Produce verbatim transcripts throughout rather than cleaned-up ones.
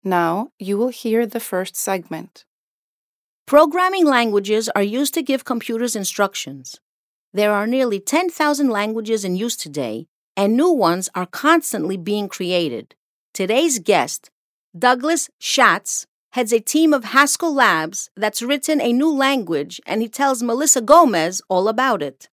Now you will hear the first segment. Programming languages are used to give computers instructions. There are nearly ten thousand languages in use today, and new ones are constantly being created. Today's guest, Douglas Schatz, heads a team of Haskell Labs that's written a new language, and he tells Melissa Gomez all about it.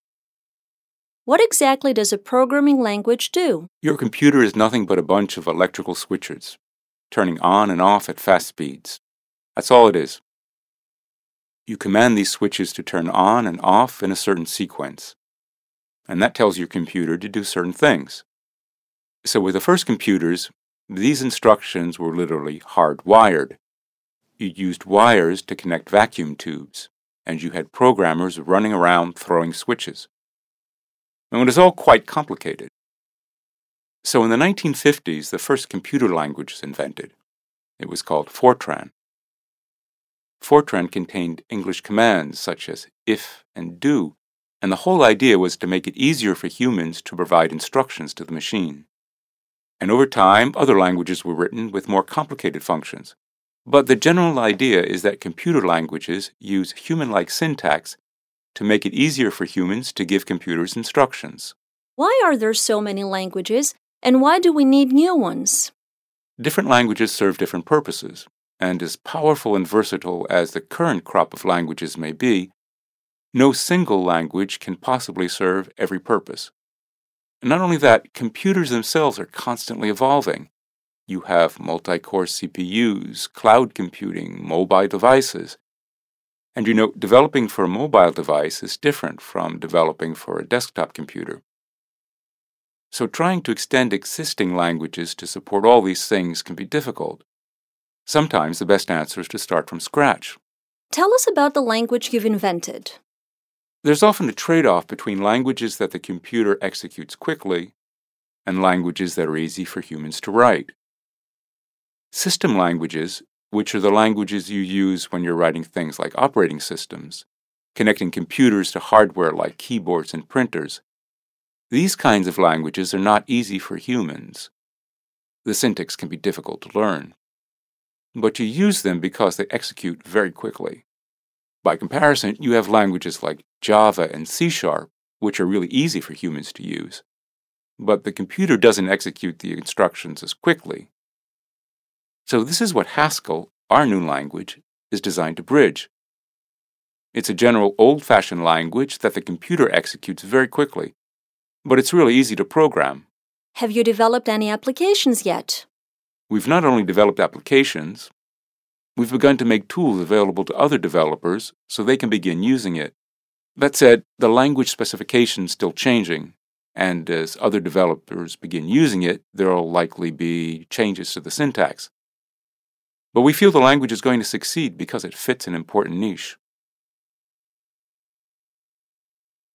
What exactly does a programming language do? Your computer is nothing but a bunch of electrical switches, turning on and off at fast speeds. That's all it is. You command these switches to turn on and off in a certain sequence, and that tells your computer to do certain things. So with the first computers, these instructions were literally hardwired. You used wires to connect vacuum tubes, and you had programmers running around throwing switches. And it was all quite complicated. So in the nineteen fifties, the first computer language was invented. It was called Fortran. Fortran contained English commands such as if and do, and the whole idea was to make it easier for humans to provide instructions to the machine. And over time, other languages were written with more complicated functions. But the general idea is that computer languages use human-like syntax to make it easier for humans to give computers instructions. Why are there so many languages, and why do we need new ones? Different languages serve different purposes, and as powerful and versatile as the current crop of languages may be, no single language can possibly serve every purpose. And not only that, computers themselves are constantly evolving. You have multi-core C P Us, cloud computing, mobile devices. And you know, developing for a mobile device is different from developing for a desktop computer. So trying to extend existing languages to support all these things can be difficult. Sometimes the best answer is to start from scratch. Tell us about the language you've invented. There's often a trade-off between languages that the computer executes quickly and languages that are easy for humans to write. System languages, which are the languages you use when you're writing things like operating systems, connecting computers to hardware like keyboards and printers. These kinds of languages are not easy for humans. The syntax can be difficult to learn. But you use them because they execute very quickly. By comparison, you have languages like Java and C Sharp, which are really easy for humans to use. But the computer doesn't execute the instructions as quickly. So this is what Haskell, our new language, is designed to bridge. It's a general old-fashioned language that the computer executes very quickly, but it's really easy to program. Have you developed any applications yet? We've not only developed applications, we've begun to make tools available to other developers so they can begin using it. That said, the language specification is still changing, and as other developers begin using it, there will likely be changes to the syntax. But we feel the language is going to succeed because it fits an important niche.